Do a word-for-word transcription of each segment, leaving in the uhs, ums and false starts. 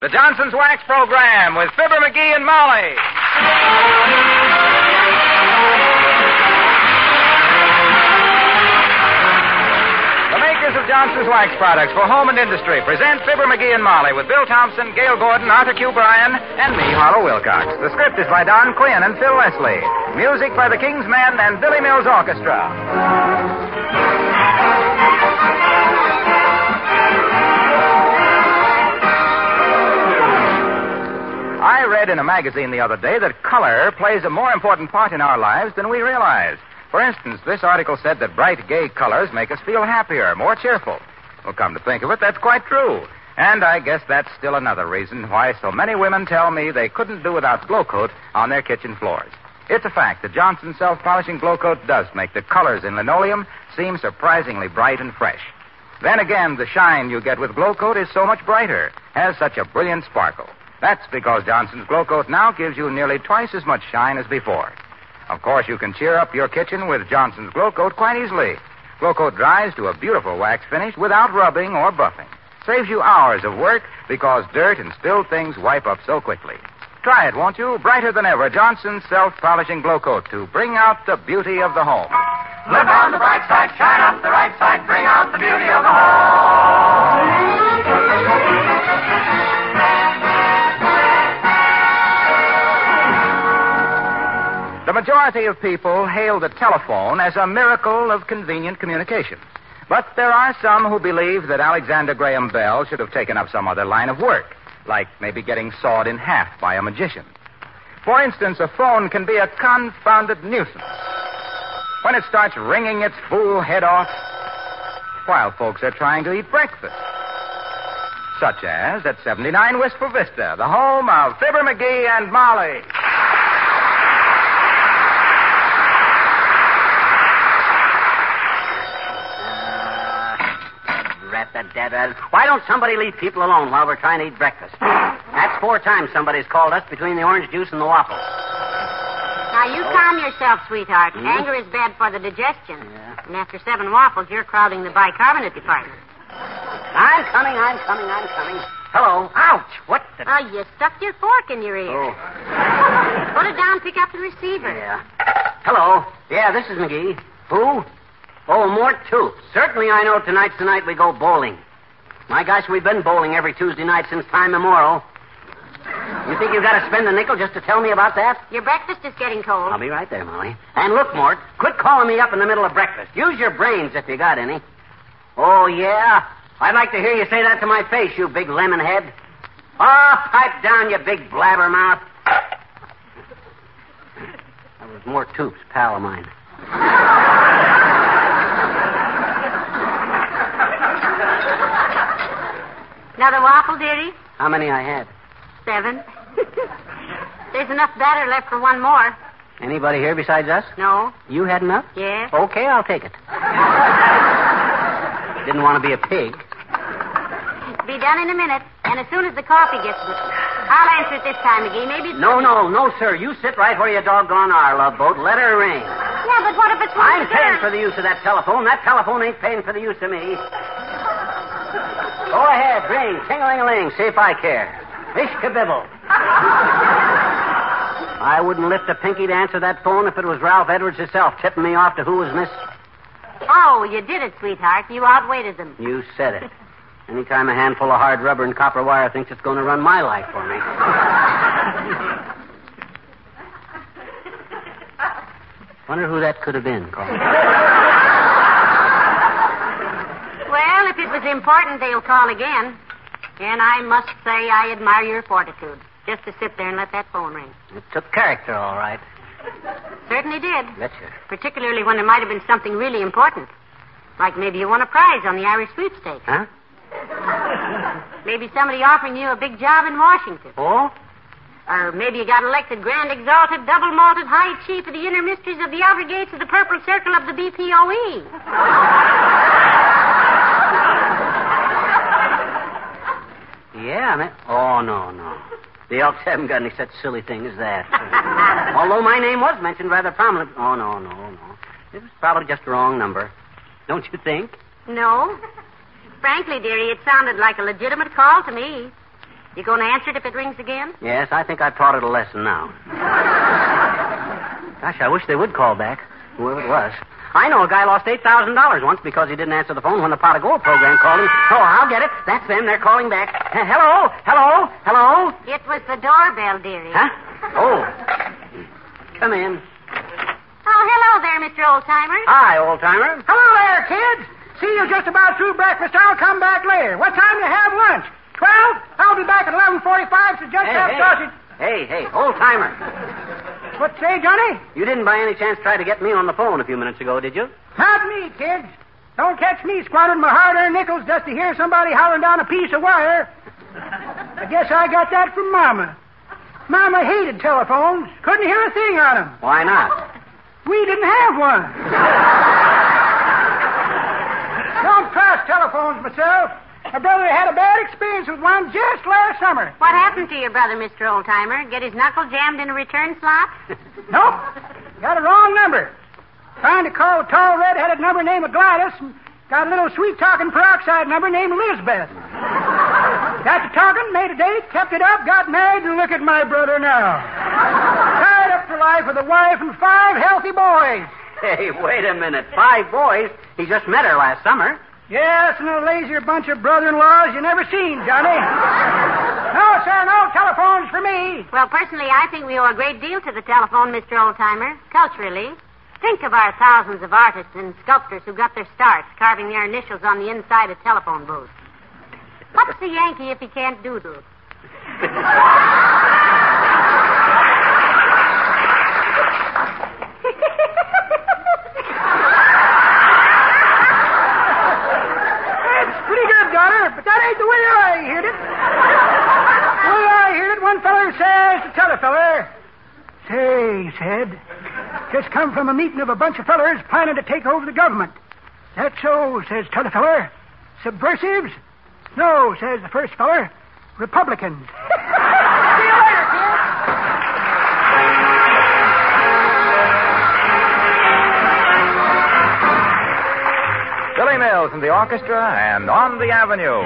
The Johnson's Wax Program with Fibber McGee and Molly. The makers of Johnson's Wax Products for home and industry present Fibber McGee and Molly with Bill Thompson, Gail Gordon, Arthur Q. Bryan, and me, Harlow Wilcox. The script is by Don Quinn and Phil Leslie. Music by the King's Men and Billy Mills Orchestra. I read in a magazine the other day that color plays a more important part in our lives than we realize. For instance, this article said that bright, gay colors make us feel happier, more cheerful. Well, come to think of it, that's quite true. And I guess that's still another reason why so many women tell me they couldn't do without Glow Coat on their kitchen floors. It's a fact that Johnson's self-polishing Glow Coat does make the colors in linoleum seem surprisingly bright and fresh. Then again, the shine you get with Glow Coat is so much brighter, has such a brilliant sparkle. That's because Johnson's Glow Coat now gives you nearly twice as much shine as before. Of course, you can cheer up your kitchen with Johnson's Glow Coat quite easily. Glow Coat dries to a beautiful wax finish without rubbing or buffing. Saves you hours of work because dirt and spilled things wipe up so quickly. Try it, won't you? Brighter than ever, Johnson's self-polishing Glow Coat to bring out the beauty of the home. Look on the bright side, shine up the right side, bring out the beauty of the home. The majority of people hail the telephone as a miracle of convenient communication. But there are some who believe that Alexander Graham Bell should have taken up some other line of work, like maybe getting sawed in half by a magician. For instance, a phone can be a confounded nuisance when it starts ringing its fool head off while folks are trying to eat breakfast. Such as at seventy-nine Wistful Vista, the home of Fibber McGee and Molly. Why don't somebody leave people alone while we're trying to eat breakfast? That's four times somebody's called us between the orange juice and the waffles. Now, you calm yourself, sweetheart. Hmm? Anger is bad for the digestion. Yeah. And after seven waffles, you're crowding the bicarbonate department. I'm coming, I'm coming, I'm coming. Hello. Ouch. What the... Oh, you stuck your fork in your ear. Oh. Put it down, pick up the receiver. Yeah. Hello. Yeah, this is McGee. Who? Oh, Mort Tooth. Certainly I know tonight's the night we go bowling. My gosh, we've been bowling every Tuesday night since time immemorial. You think you've got to spend a nickel just to tell me about that? Your breakfast is getting cold. I'll be right there, Molly. And look, Mort, quit calling me up in the middle of breakfast. Use your brains if you got any. Oh, yeah? I'd like to hear you say that to my face, you big lemon head. Oh, pipe down, you big blabbermouth. That was Mort Tooth's pal of mine. Another waffle, dearie? How many I had? Seven. There's enough batter left for one more. Anybody here besides us? No. You had enough? Yes. Okay, I'll take it. Didn't want to be a pig. Be done in a minute. And as soon as the coffee gets good, I'll answer it this time, McGee. Maybe it's... No, no, no, sir. You sit right where you doggone are, love boat. Let her ring. Yeah, but what if it's one I'm of the paying girls? for the use of that telephone. That telephone ain't paying for the use of me. Go ahead, ring. Ting-a-ling-a-ling. See if I care. Fish-kabibble. I wouldn't lift a pinky to answer that phone if it was Ralph Edwards himself tipping me off to who was Miss... Oh, you did it, sweetheart. You outweighted them. You said it. Anytime a handful of hard rubber and copper wire thinks it's going to run my life for me. Wonder who that could have been, Carl. Well, if it was important, they'll call again. And I must say I admire your fortitude. Just to sit there and let that phone ring. It took character, all right. Certainly did. Betcha. Particularly when there might have been something really important. Like maybe you won a prize on the Irish sweepstakes. Huh? Maybe somebody offering you a big job in Washington. Oh? Or maybe you got elected Grand Exalted, Double Malted High Chief of the Inner Mysteries of the Outer Gates of the Purple Circle of the B P O E. Yeah, man. Oh, no, no. The Elks haven't got any such silly thing as that. Although my name was mentioned rather prominently. Oh, no, no, no. It was probably just a wrong number. Don't you think? No. Frankly, dearie, it sounded like a legitimate call to me. You going to answer it if it rings again? Yes, I think I've taught it a lesson now. Gosh, I wish they would call back, whoever it was. I know a guy lost eight thousand dollars once because he didn't answer the phone when the Pot of Gold program called him. Oh, I'll get it. That's them. They're calling back. Uh, hello? Hello? Hello? It was the doorbell, dearie. Huh? Oh. Come in. Oh, hello there, Mister Oldtimer. Hi, old-timer. Hello there, kids. See you just about through breakfast. I'll come back later. What time do you have lunch? Twelve? I'll be back at eleven forty-five, so just Hey, have hey. sausage. Hey, hey, old-timer. What say, Johnny? You didn't by any chance try to get me on the phone a few minutes ago, did you? Not me, kids. Don't catch me squandering my hard-earned nickels just to hear somebody hollering down a piece of wire. I guess I got that from Mama. Mama hated telephones. Couldn't hear a thing on them. Why not? We didn't have one. Don't trust telephones myself. My brother had a bad experience with one just last summer. What happened to your brother, Mister Oldtimer? Get his knuckle jammed in a return slot? Nope. Got a wrong number. Trying to call a tall, red-headed number named Gladys, and got a little sweet-talking peroxide number named Elizabeth. Got to talking, made a date, kept it up, got married, and look at my brother now. Tied up for life with a wife and five healthy boys. Hey, wait a minute. Five boys? He just met her last summer. Yes, and a lazier bunch of brother-in-laws you never seen, Johnny. No, sir, no telephones for me. Well, personally, I think we owe a great deal to the telephone, Mister Oldtimer, culturally. Think of our thousands of artists and sculptors who got their starts carving their initials on the inside of telephone booths. What's a Yankee if he can't doodle? But that ain't the way I heard it. The way I heard it, one feller says to t'other feller, "Say," he said, "just come from a meeting of a bunch of fellers planning to take over the government." "That's so," says t'other feller. "Subversives?" "No," says the first feller. "Republicans." See you later, kid. Billy Mills and the orchestra, and On the Avenue.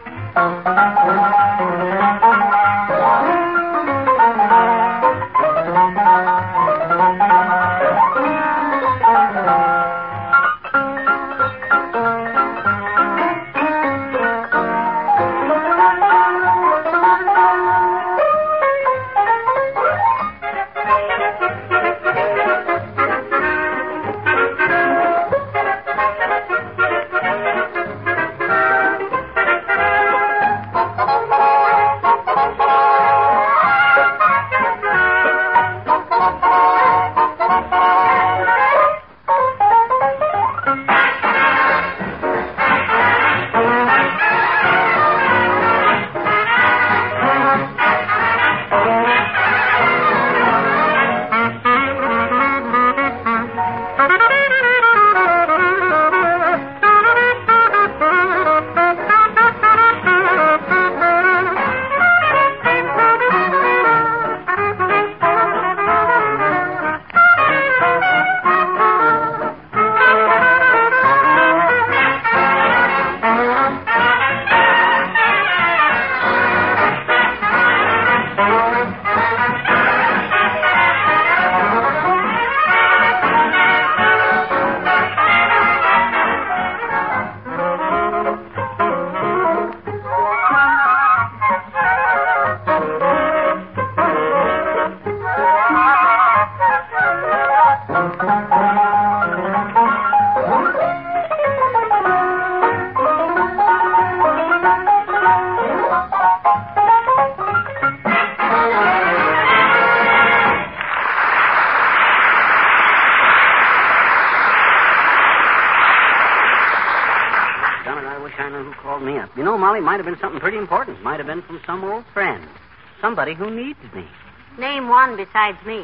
You know, Molly, might have been something pretty important. Might have been from some old friend. Somebody who needs me. Name one besides me.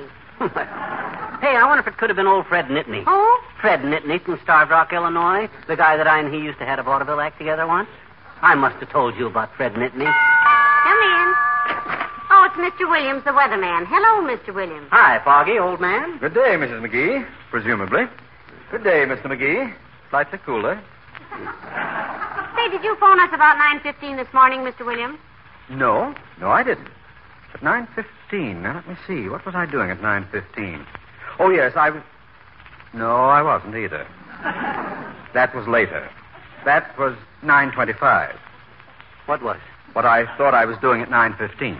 Hey, I wonder if it could have been old Fred Nittany. Who? Fred Nittany from Starved Rock, Illinois. The guy that I and he used to have a vaudeville act together once. I must have told you about Fred Nittany. Come in. Oh, it's Mister Williams, the weatherman. Hello, Mister Williams. Hi, Foggy, old man. Good day, Missus McGee, presumably. Good day, Mister McGee. Slightly cooler. Say, did you phone us about nine fifteen this morning, Mister Williams? No. No, I didn't. At nine fifteen. Now, let me see. What was I doing at nine fifteen? Oh, yes, I was... No, I wasn't either. That was later. That was nine twenty-five. What was? What I thought I was doing at nine fifteen.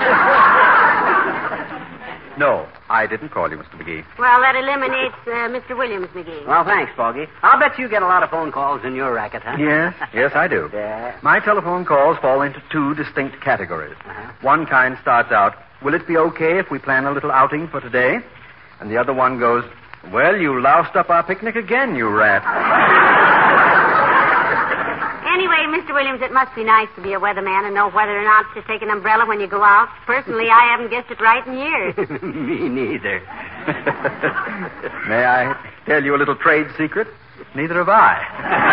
No, I didn't call you, Mister McGee. Well, that eliminates uh, Mister Williams, McGee. Well, thanks, Foggy. I'll bet you get a lot of phone calls in your racket, huh? Yes, yes, I do. Yeah. My telephone calls fall into two distinct categories. Uh-huh. One kind starts out, will it be okay if we plan a little outing for today? And the other one goes, well, you loused up our picnic again, you rat. Anyway, Mister Williams, it must be nice to be a weatherman and know whether or not to take an umbrella when you go out. Personally, I haven't guessed it right in years. Me neither. May I tell you a little trade secret? Neither have I.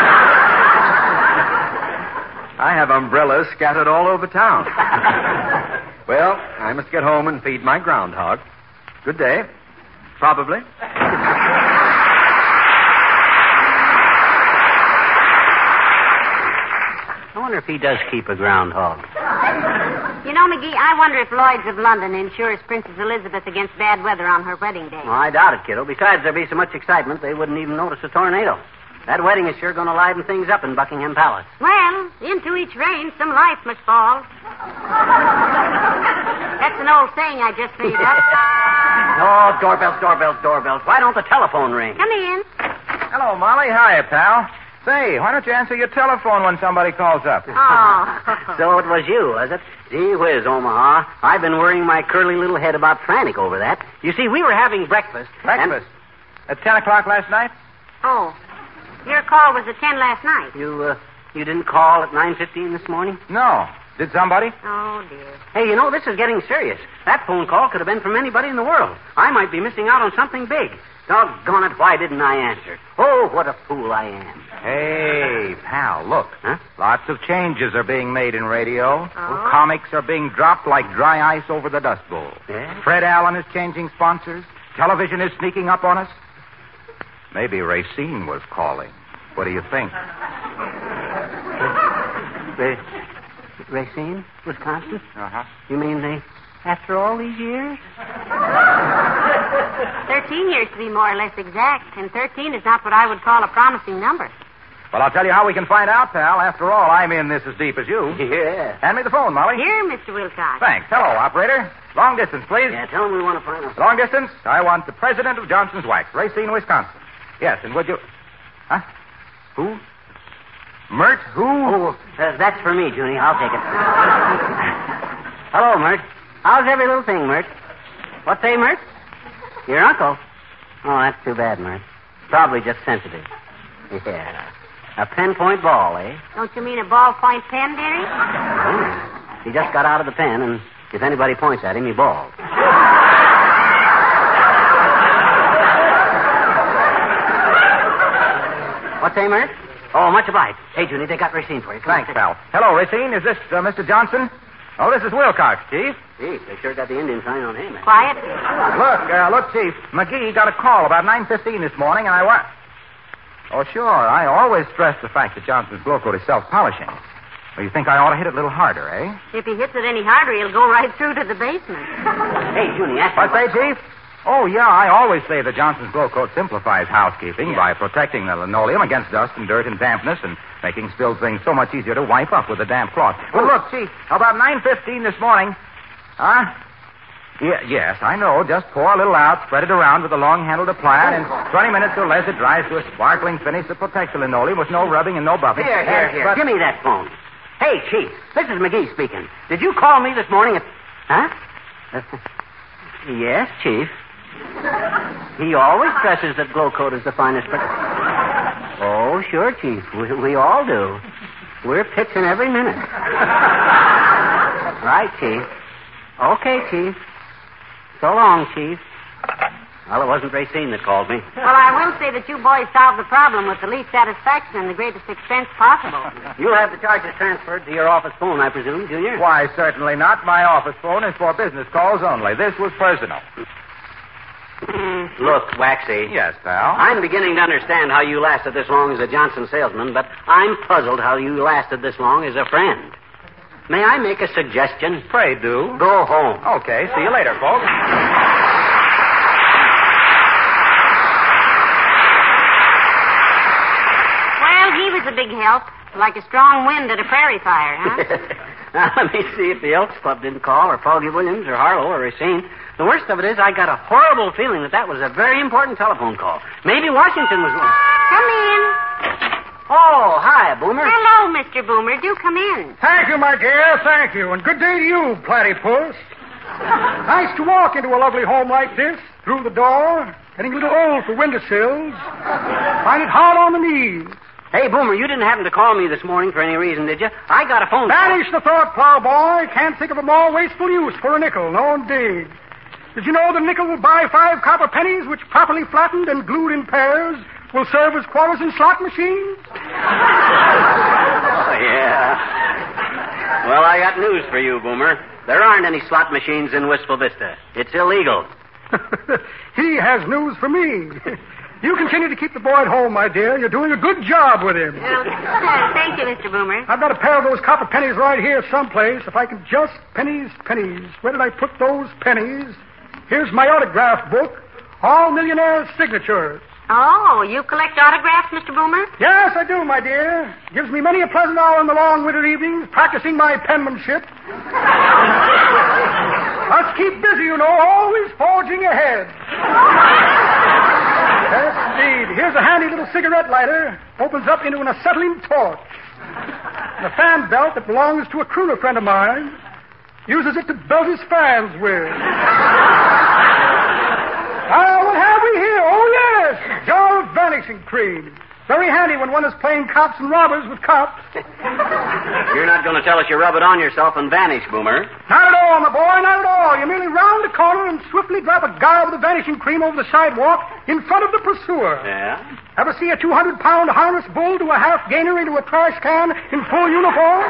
I have umbrellas scattered all over town. Well, I must get home and feed my groundhog. Good day. Probably. I wonder if he does keep a groundhog. You know, McGee, I wonder if Lloyd's of London insures Princess Elizabeth against bad weather on her wedding day. Well, I doubt it, kiddo. Besides, there'd be so much excitement, they wouldn't even notice a tornado. That wedding is sure going to liven things up in Buckingham Palace. Well, into each rain, some life must fall. That's an old saying I just made up. Oh, doorbells, doorbells, doorbells. Why don't the telephone ring? Come in. Hello, Molly. Hiya, pal. Say, why don't you answer your telephone when somebody calls up? Oh. So it was you, was it? Gee whiz, Omaha. I've been worrying my curly little head about frantic over that. You see, we were having breakfast. Breakfast? At ten o'clock last night? Oh. Your call was at ten last night. You, uh, you didn't call at nine fifteen this morning? No. Did somebody? Oh, dear. Hey, you know, this is getting serious. That phone call could have been from anybody in the world. I might be missing out on something big. Doggone it, why didn't I answer? Oh, what a fool I am. Hey, pal, look. Huh? Lots of changes are being made in radio. Oh? Comics are being dropped like dry ice over the Dust Bowl. Yeah? Fred Allen is changing sponsors. Television is sneaking up on us. Maybe Racine was calling. What do you think? Ra- Racine, Wisconsin? Uh-huh. You mean they, after all these years? Thirteen years to be more or less exact, and thirteen is not what I would call a promising number. Well, I'll tell you how we can find out, pal. After all, I'm in this as deep as you. Yeah. Hand me the phone, Molly. Here, Mister Wilcox. Thanks. Hello, operator. Long distance, please. Yeah, tell them we want to find out. Long distance, I want the president of Johnson's Wax, Racine, Wisconsin. Yes, and would you... Huh? Who? Mert? Who? Oh, uh, that's for me, Junie. I'll take it. Hello, Mert. How's every little thing, Mert? What say, Mert? Your uncle? Oh, that's too bad, Mert. Probably just sensitive. Yeah. A pen-point ball, eh? Don't you mean a ballpoint pen, dearie? Oh, he just got out of the pen, and if anybody points at him, he balls. What say, Mert? Oh, much obliged. Hey, Junie, they got Racine for you. Come Thanks, on. pal. Hello, Racine. Is this uh, Mister Johnson? Oh, this is Wilcox, Chief. Gee, they sure got the Indian sign on him. Eh? Quiet. Look, uh, look, Chief. McGee got a call about nine fifteen this morning, and I want... Oh, sure. I always stress the fact that Johnson's glow coat is self-polishing. Well, you think I ought to hit it a little harder, eh? If he hits it any harder, he'll go right through to the basement. Hey, Junie, ask What me say, Chief? Oh, yeah, I always say that Johnson's glow coat simplifies housekeeping Yeah. by protecting the linoleum against dust and dirt and dampness and making spilled things so much easier to wipe up with a damp cloth. Well, look, Chief, about nine fifteen this morning... Huh? Yeah, yes, I know. Just pour a little out, spread it around with a long-handled applier, and in twenty minutes or less it dries to a sparkling finish that protects the linoleum with no rubbing and no buffing. Here, here, And- here. but- Give me that phone. Hey, Chief, this is McGee speaking. Did you call me this morning at... Huh? Uh, yes, Chief. He always stresses that glow coat is the finest... But... Oh, sure, Chief. We, we all do. We're pitching every minute. Right, Chief. Okay, Chief. So long, Chief. Well, it wasn't Racine that called me. Well, I will say that you boys solved the problem with the least satisfaction and the greatest expense possible. You'll have the charges transferred to your office phone, I presume, Junior? Why, certainly not. My office phone is for business calls only. This was personal. Look, Waxy. Yes, pal. I'm beginning to understand how you lasted this long as a Johnson salesman, but I'm puzzled how you lasted this long as a friend. May I make a suggestion? Pray do. Go home. Okay, see you later, folks. Well, he was a big help. Like a strong wind at a prairie fire, huh? Now, let me see if the Elks Club didn't call, or Foggy Williams, or Harlow, or Racine. The worst of it is I got a horrible feeling that that was a very important telephone call. Maybe Washington was one. Come in. Oh, hi, Boomer. Hello, Mister Boomer. Do come in. Thank you, my dear. Thank you. And good day to you, Platypus. Nice to walk into a lovely home like this, through the door, getting a little old for windowsills. Find it hard on the knees. Hey, Boomer, you didn't happen to call me this morning for any reason, did you? I got a phone call. Banish the thought, plowboy. Can't think of a more wasteful use for a nickel. No, indeed. Did you know the nickel will buy five copper pennies, which properly flattened and glued in pairs will serve as quarters in slot machines? Oh, yeah. Well, I got news for you, Boomer. There aren't any slot machines in Wistful Vista. It's illegal. He has news for me. You continue to keep the boy at home, my dear. You're doing a good job with him. Well, uh, thank you, Mister Boomer. I've got a pair of those copper pennies right here someplace. If I can just... Pennies, pennies. Where did I put those pennies? Here's my autograph book. All millionaires' signatures. Oh, you collect autographs, Mister Boomer? Yes, I do, my dear. Gives me many a pleasant hour in the long winter evenings practicing my penmanship. Let's keep busy, you know, always forging ahead. Yes, indeed. Here's a handy little cigarette lighter. Opens up into an acetylene torch. And a fan belt that belongs to a crooner friend of mine. Uses it to belt his fans with. Ah, what have we here? Oh, yes. Jar of vanishing cream. Very handy when one is playing cops and robbers with cops. You're not going to tell us you rub it on yourself and vanish, Boomer. Not at all, my boy, not at all. You merely round the corner and swiftly drop a guy with the vanishing cream over the sidewalk in front of the pursuer. Yeah? Ever see a two hundred pound harness bull do a half gainer into a trash can in full uniform?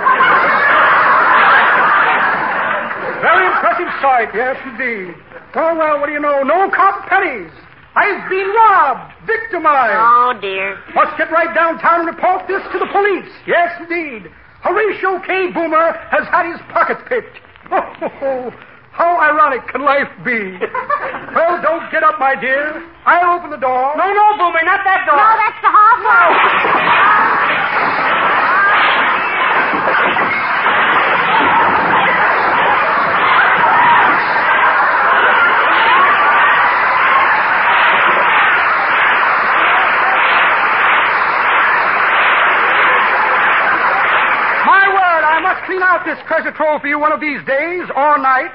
Very impressive sight, yes, indeed. Oh, well, what do you know? No copper pennies. I've been robbed, victimized. Oh, dear. Must get right downtown and report this to the police. Yes, indeed. Horatio K. Boomer has had his pockets picked. Oh, how ironic can life be? Well, don't get up, my dear. I'll open the door. No, no, Boomer, not that door. No, that's the hall door. Clean out this treasure trove for you one of these days or nights.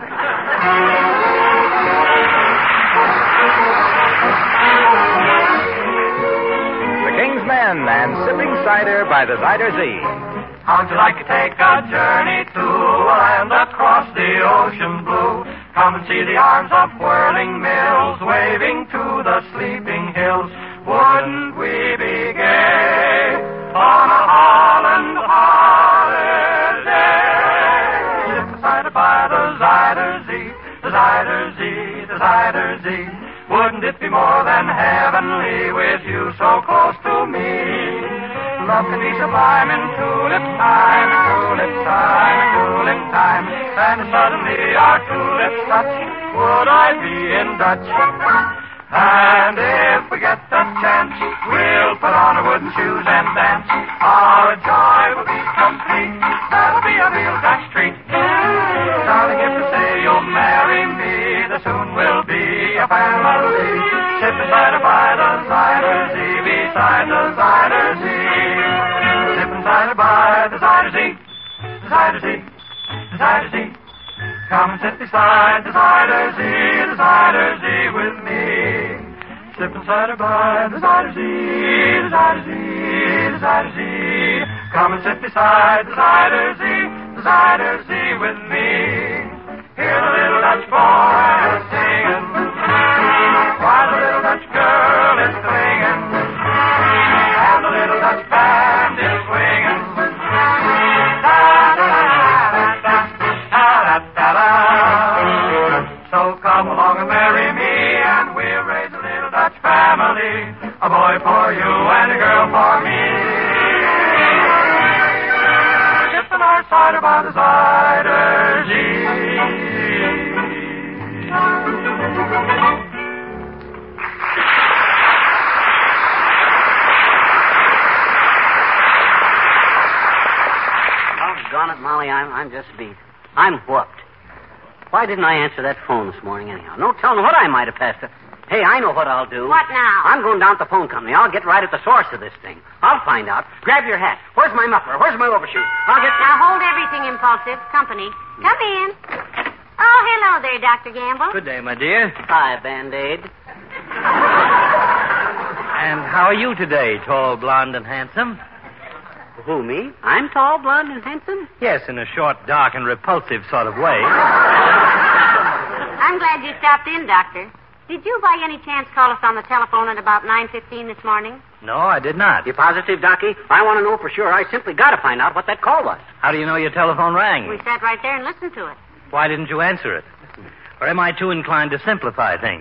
The King's Men and Sipping Cider by the Cider Z. How'd you like to take a journey to a land across the ocean blue? Come and see the arms of whirling mills waving to the sleeping hills. Wouldn't we be gay on a Holland holiday? Decided by the Cider Z, the Cider Z, the Cider Z. Wouldn't it be more than heavenly with you so close to me? Love can be sublime in tulip time, in tulip time, in tulip time. And suddenly our tulips touch, would I be in Dutch? And if we get the chance, we'll put on our wooden shoes and dance. Our joy will be complete. That'll be a real Dutch treat. Darling, if you say you'll marry me, the soon will be a family. Sipping cider by the Cider Z, beside the Cider Z. Sipping cider by the Cider Z, the Cider Z, the Cider Z. Come and sit beside the Cider Z, the Cider Z with me. Sipping cider by the Cider Z, the Cider Z, the Cider Z. Come and sit beside the Cider Z, the Cider Z with me. Hear the little Dutch boy singing, while the little Dutch girl is clinging, and the little Dutch band is swinging. So come along and marry me, and we'll raise a little Dutch family, a boy for you and a girl for me. Just an our cider by the Zuyder Zee. Doggone it, Molly, I'm, I'm just beat. I'm whooped. Why didn't I answer that phone this morning anyhow? No telling what I might have passed. A... Hey, I know what I'll do. What now? I'm going down to the phone company. I'll get right at the source of this thing. I'll find out. Grab your hat. Where's my muffler? Where's my overshoes? I'll get... Now, hold everything, Impulsive. Company. Come in. Oh, hello there, Doctor Gamble. Good day, my dear. Hi, Band-Aid. And how are you today, tall, blonde, and handsome? Who, me? I'm tall, blonde, and handsome? Yes, in a short, dark, and repulsive sort of way. I'm glad you stopped in, Doctor. Did you by any chance call us on the telephone at about nine fifteen this morning? No, I did not. You positive, Docky? I want to know for sure. I simply got to find out what that call was. How do you know your telephone rang? We sat right there and listened to it. Why didn't you answer it? Or am I too inclined to simplify things?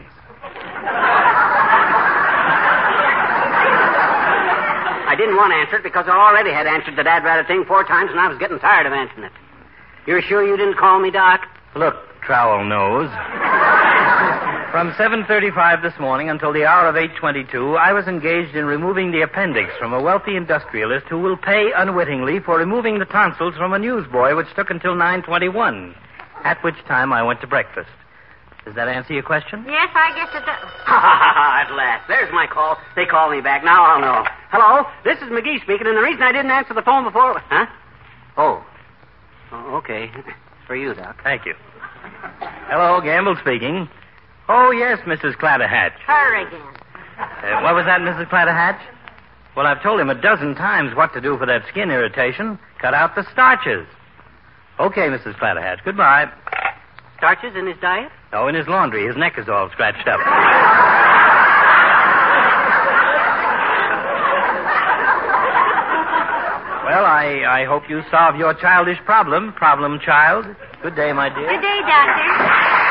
I didn't want to answer it because I already had answered the dad rather thing four times and I was getting tired of answering it. You're sure you didn't call me, Doc? Look, Trowel Nose. From seven thirty-five this morning until the hour of eight twenty-two, I was engaged in removing the appendix from a wealthy industrialist who will pay unwittingly for removing the tonsils from a newsboy, which took until nine twenty-one, at which time I went to breakfast. Does that answer your question? Yes, I guess it does. Ha, ha, ha, ha, at last. There's my call. They called me back. Now I'll know. Hello? This is McGee speaking, and the reason I didn't answer the phone before... Huh? Oh. Oh, okay. For you, Doc. Thank you. Hello, Gamble speaking. Oh, yes, Missus Clatterhatch. Her again. Uh, what was that, Missus Clatterhatch? Well, I've told him a dozen times what to do for that skin irritation. Cut out the starches. Okay, Missus Clatterhatch. Goodbye. Starches in his diet? Oh, in his laundry. His neck is all scratched up. Well, I, I hope you solve your childish problem, problem child. Good day, my dear. Good day, Doctor.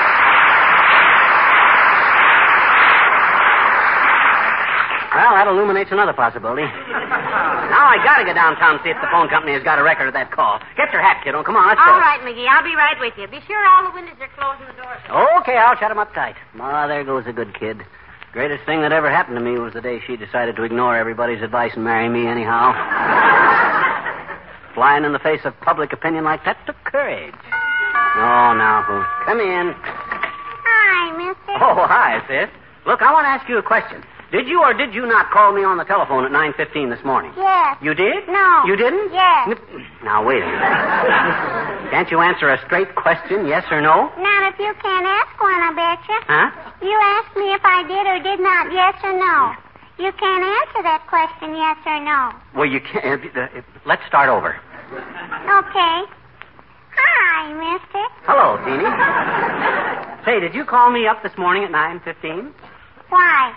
Well, that illuminates another possibility. Now I gotta get downtown and see if the phone company has got a record of that call. Get your hat, kiddo. Come on, let's go. All right, McGee. I'll be right with you. Be sure all the windows are closed and the doors are... Okay, I'll shut them up tight. Ah, there goes a good kid. Greatest thing that ever happened to me was the day she decided to ignore everybody's advice and marry me anyhow. Flying in the face of public opinion like that took courage. Oh, now, who? Come in. Hi, mister. Oh, hi, sis. Look, I want to ask you a question. Did you or did you not call me on the telephone at nine fifteen this morning? Yes. You did? No. You didn't? Yes. Now, wait a minute. Can't you answer a straight question, yes or no? Not if you can't ask one, I betcha. Huh? You asked me if I did or did not, yes or no. You can't answer that question, yes or no. Well, you can't. Uh, let's start over. Okay. Hi, mister. Hello, Teeny. Say, did you call me up this morning at nine fifteen? Why?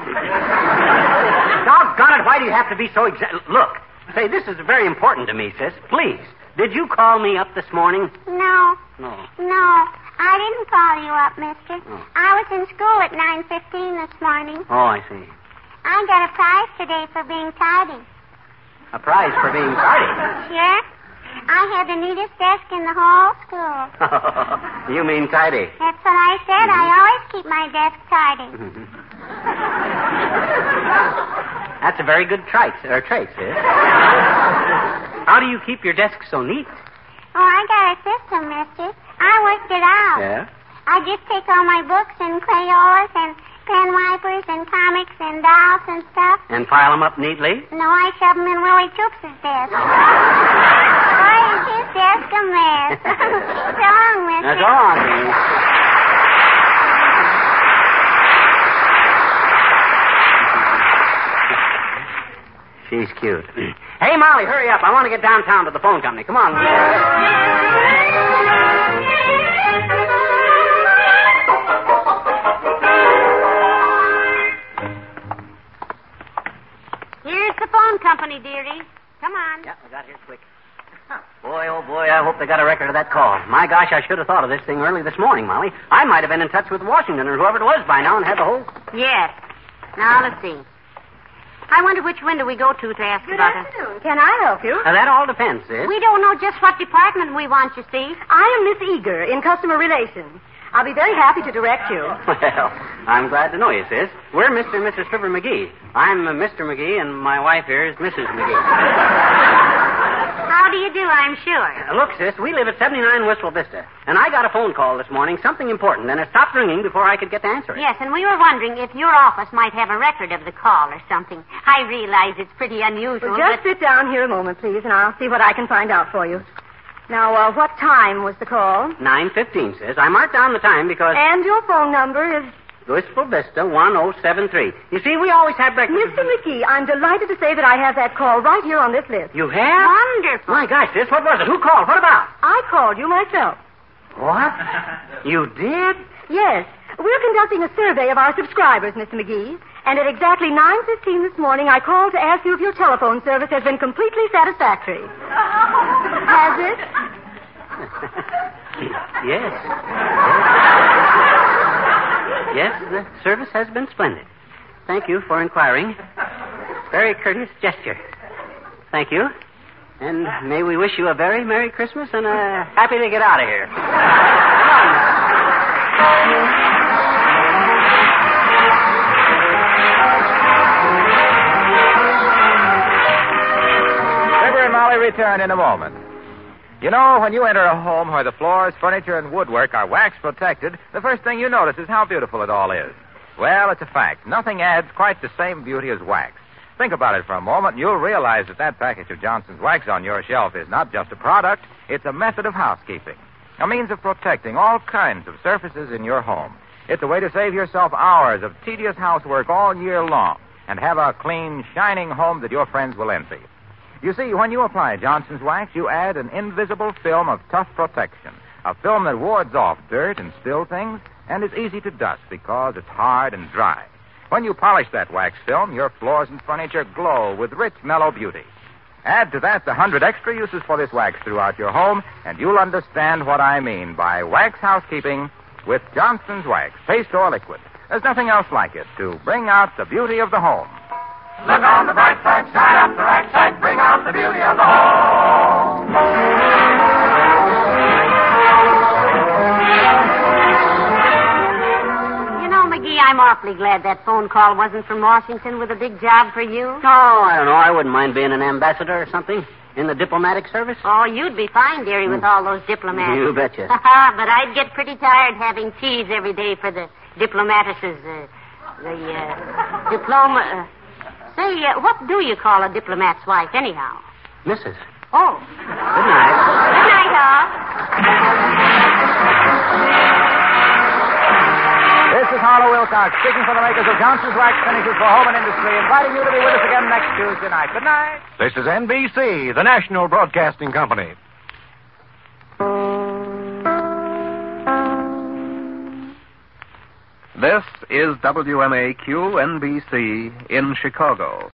Doggone it, why do you have to be so exact? Look, say, this is very important to me, sis. Please, did you call me up this morning? No. No. No, I didn't call you up, mister. Oh. I was in school at nine fifteen this morning. Oh, I see. I got a prize today for being tidy. A prize for being tidy? Sure. I had the neatest desk in the whole school. You mean tidy? That's what I said. Mm-hmm. I always keep my desk tidy. That's a very good trait, or trait, sis. How do you keep your desk so neat? Oh, I got a system, mister. I worked it out. Yeah? I just take all my books and Crayolas and pen wipers and comics and dolls and stuff. And pile them up neatly? No, I shove them in Willie Choops' desk. Boy, is his desk a mess. So long, mister. That's all, honey. She's cute. Hey, Molly, hurry up. I want to get downtown to the phone company. Come on. Here's the phone company, dearie. Come on. Yeah, we got here quick. Boy, oh boy, I hope they got a record of that call. My gosh, I should have thought of this thing early this morning, Molly. I might have been in touch with Washington or whoever it was by now and had the whole... Yes. Now, let's see. I wonder which window we go to to ask Good about it. afternoon. Can I help you? Now, that all depends, sis. We don't know just what department we want, you see. I am Miss Eager in customer relations. I'll be very happy to direct you. Well, I'm glad to know you, sis. We're Mister and Missus Fibber McGee. I'm uh, Mister McGee, and my wife here is Missus McGee. How do you do, I'm sure. Uh, look, sis, we live at seventy-nine Wistful Vista, and I got a phone call this morning, something important, and it stopped ringing before I could get to answer it. Yes, and we were wondering if your office might have a record of the call or something. I realize it's pretty unusual, Well, just but... sit down here a moment, please, and I'll see what I can find out for you. Now, uh, what time was the call? nine fifteen, sis. I marked down the time because... And your phone number is... Wistful Vista one oh seven three. You see, we always have breakfast... Mister McGee, I'm delighted to say that I have that call right here on this list. You have? Wonderful. My gosh, sis, what was it? Who called? What about? I called you myself. What? You did? Yes. We're conducting a survey of our subscribers, Mister McGee. And at exactly nine fifteen this morning, I called to ask you if your telephone service has been completely satisfactory. Has it? Yes. Yes, the service has been splendid. Thank you for inquiring. Very courteous gesture. Thank you. And may we wish you a very Merry Christmas and uh, happy to get out of here. Fibber and Molly return in a moment. You know, when you enter a home where the floors, furniture, and woodwork are wax protected, the first thing you notice is how beautiful it all is. Well, it's a fact. Nothing adds quite the same beauty as wax. Think about it for a moment, and you'll realize that that package of Johnson's wax on your shelf is not just a product, it's a method of housekeeping, a means of protecting all kinds of surfaces in your home. It's a way to save yourself hours of tedious housework all year long and have a clean, shining home that your friends will envy. You see, when you apply Johnson's wax, you add an invisible film of tough protection, a film that wards off dirt and spill things and is easy to dust because it's hard and dry. When you polish that wax film, your floors and furniture glow with rich, mellow beauty. Add to that the hundred extra uses for this wax throughout your home, and you'll understand what I mean by wax housekeeping with Johnson's wax, paste or liquid. There's nothing else like it to bring out the beauty of the home. Look on the bright side, shine up the right side, bring out the beauty of the home. You know, McGee, I'm awfully glad that phone call wasn't from Washington with a big job for you. Oh, I don't know. I wouldn't mind being an ambassador or something in the diplomatic service. Oh, you'd be fine, dearie, with all those diplomats. You betcha. But I'd get pretty tired having cheese every day for the diplomatists. Uh, the uh, diploma... Uh, say, uh, what do you call a diplomat's wife, anyhow? Missus Oh. Good night. Good night, all. This is Harlow Wilcox, speaking for the makers of Johnson's Wax Finishes for Home and Industry, inviting you to be with us again next Tuesday night. Good night. This is N B C, the National Broadcasting Company. This is W M A Q N B C in Chicago.